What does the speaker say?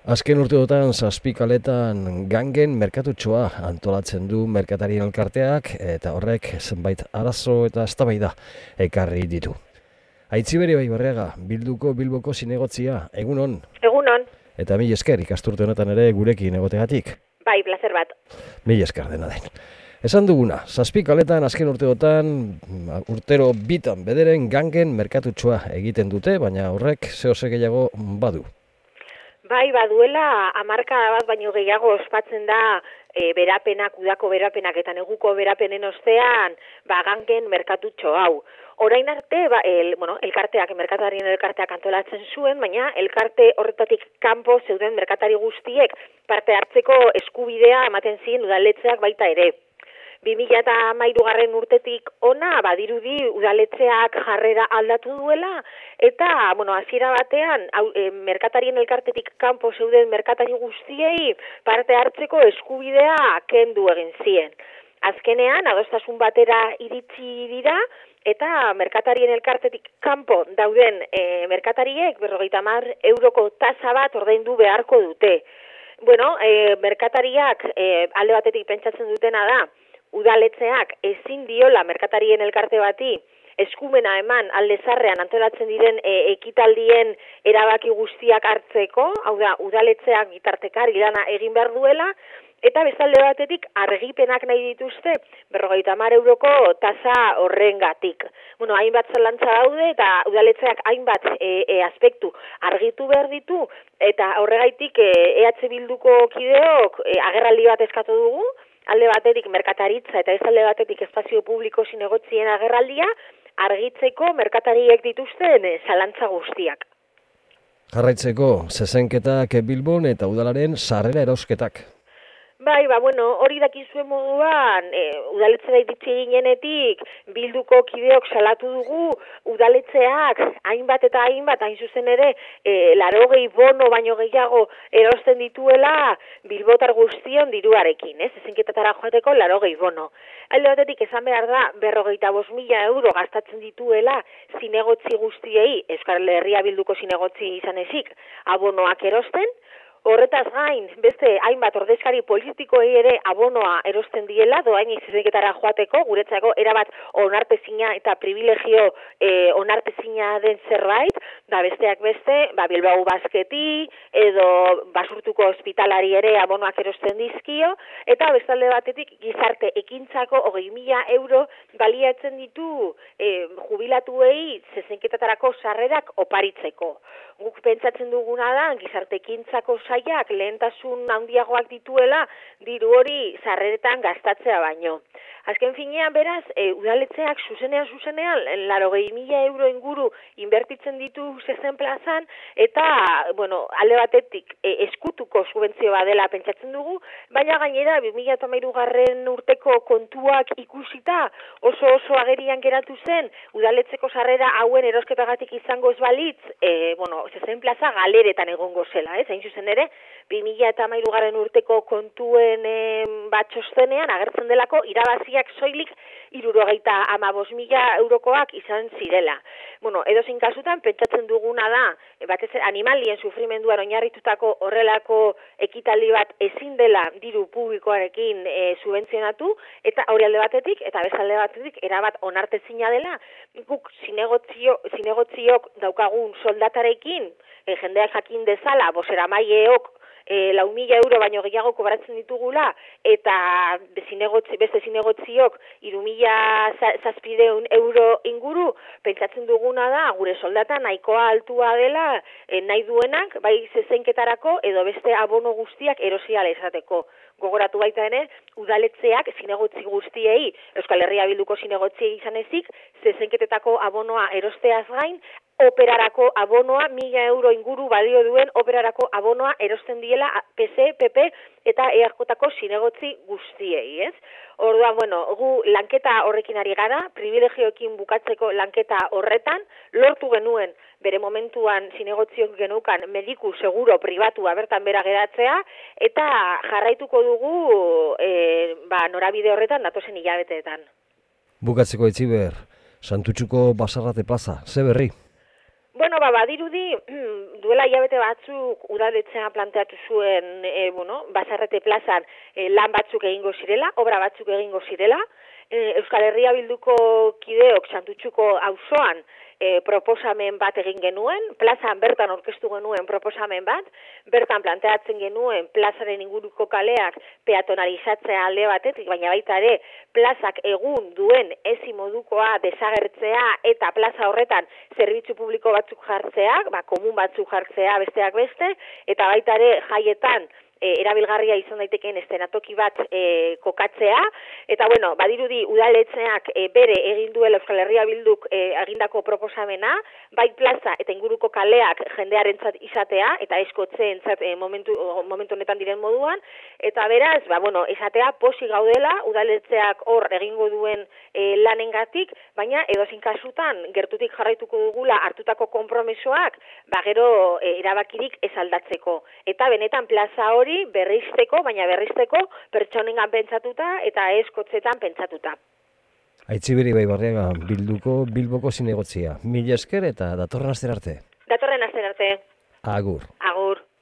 Azken urteotan Zazpikaletan gangen merkatutxoa antolatzen du merkatarien elkarteak eta horrek zenbait arazo eta eztabaida ekarri ditu. Aitziberi Barriaga, Bilboko zinegotzia, egunon. Egunon. Eta mil esker ikasturte honetan ere gurekin egotegatik. Bai, placer bat. Mil esker dena den. Esan duguna, Zazpikaletan azken urteotan urtero bitan bederen gangen merkatutxoa egiten dute, baina horrek zehose gehiago badu. Bai, baduela hamarkada bat baino gehiago ospatzen da berapenak, udako berapenak eta neguko berapenen ostean gangen merkatutxo hau. Orain arte, elkarteak, merkatarien elkarteak antolatzen zuen, baina elkarte horretatik kanpo zeuden merkatari guztiek parte hartzeko eskubidea ematen zien udaletxeak baita ere. 2013 urtetik ona badirudi udaletxeak jarrera aldatu duela eta hasiera batean merkatarien elkartetik kanpo zeuden merkatari guztiei parte hartzeko eskubidea kendu egin zien. Azkenean adostasun batera iritsi dira eta merkatarien elkartetik kanpo dauden merkatariek 50 euroko tasa bat ordaindu beharko dute. Merkatariak alde batetik pentsatzen dutena da udaletxeak ezin diola merkatarien elkarte bati eskumena eman alde zarrean antolatzen diren ekitaldien erabaki guztiak hartzeko, hau da, udaletxeak bitartekari lana egin behar duela, eta bestalde batetik argipenak nahi dituzte 50 euroko tasa horrengatik. Hainbat zalantza daude eta udaletxeak hainbat aspektu argitu behar ditu, eta horregaitik EH Bilduko kideok agerraldi bat eskatu dugu, alde batetik merkataritza eta ez alde batetik espazio publiko zinegotzien agerraldia argitzeko merkatariek dituzten zalantza guztiak. Jarraitzeko, zezenketak Bilbon eta udalaren sarrera erosketak. Bai, hori dakizuen moduan, udaletxera iritsi ginenetik, Bilduko kideok salatu dugu, udaletxeak hainbat eta hainbat, hain zuzen ere, 80 bono baino gehiago erosten dituela bilbotar guztion diruarekin, zezenketatara joateko 80 bono. Alde batetik esan behar da, 55.000 euro gastatzen dituela zinegotzi guztiei, Euskal Herria Bilduko zinegotzi izan ezik, abonoak erosten. Horretaz gain, beste hainbat ordezkari politikoei ere abonoa erosten diela, doain zezenketara joateko, guretzako erabat onartezina eta privilegio onartezina den zerbait, da besteak beste, Bilbao Basketi edo Basurtuko ospitalari ere abonoak erosten dizkio, eta bestalde batetik gizarte ekintzako 20.000 euro baliatzen ditu jubilatuei zezenketarako sarrerak oparitzeko. Guk pentsatzen duguna da, gizarte ekintzako saiak lehentasun handiagoak dituela diru hori sarreretan gastatzea baino. Azken finean beraz, udaletxeak zuzenean 80.000 euro inguru inbertitzen ditu zezen plazan eta, alde batetik eskutuko subentzio badela pentsatzen dugu, baina gainera 2013 urteko kontuak ikusita oso agerian geratu zen udaletxeko sarrera hauen erosketagatik izango ez balitz, zezen plaza galeretan egongo zela, hain zuzen ere, 2013 urteko kontuen batxostenean agertzen delako irabaziak soilik 75.000 eurokoak izan zirela. Edozein kasutan pentsatzen duguna da, batez animalien sufrimenduan oinarritutako horrelako ekitaldi bat ezin dela diru publikoarekin subentzionatu, eta hori alde batetik, eta bezalde batetik, erabat onartezina dela, guk zinegotziok daukagun soldatarekin, jendeak jakin dezala, bozeramaileok 4.000 euro baino gehiago kobratzen ditugula, eta beste zinegotziok 3.700 euro inguru, pentsatzen duguna da, gure soldata nahikoa altua dela, nahi duenak, bai zezenketarako edo beste abono guztiak erosiala esateko. Gogoratu baita ere, udaletxeak zinegotzi guztiei, Euskal Herria Bilduko zinegotziei izan ezik, zezenketetako abonoa erosteaz gain, operarako abonoa, 1.000 euro inguru balio duen operarako abonoa erosten diela PC, PP eta EAJ-ko zinegotzi guztiei, ez? Orduan, gu lanketa horrekin ari gara, privilegioekin bukatzeko lanketa horretan, lortu genuen bere momentuan zinegotziok genukan mediku seguro pribatua bertan bera geratzea, eta jarraituko dugu norabide horretan datozen hilabeteetan. Bukatzeko Itziber, Santutxuko Basarrate plaza, ze berri? Bueno, badirudi, duela hilabete batzuk udaletxea planteatu zuen, Basarrete plazan lan batzuk egingo zirela, obra batzuk egingo zirela. Euskal Herria Bilduko kideok Santutxuko auzoan proposamen bat egin genuen, plazan bertan aurkeztu genuen proposamen bat, bertan planteatzen genuen plazaren inguruko kaleak peatonalizatzea alde batetik, baina baita ere plazak egun duen ezi modukoa desagertzea eta plaza horretan zerbitzu publiko batzuk jartzea, komun batzuk jartzea besteak beste, eta baita ere jaietan erabilgarria izan daitekeen eszenatoki bat kokatzea, eta badirudi udaletxeak bere egin duela Euskal Herria Bilduk egindako proposamena, bai plaza eta inguruko kaleak jendearentzat izatea, eta eskotzeentzat momentu honetan diren moduan, eta beraz, esatea posi gaudela udaletxeak hor egingo duen lanengatik, baina edozein kasutan gertutik jarraituko dugula hartutako konpromisoak, gero erabakirik ez aldatzeko. Eta benetan plaza hori berrizteko pertsonengan pentsatuta eta ez kotxetan pentsatuta. Aitziber Ibaibarriaga, Bilboko zinegotzia. Mila esker eta datorren astera arte. Datorren astera arte. Agur. Agur.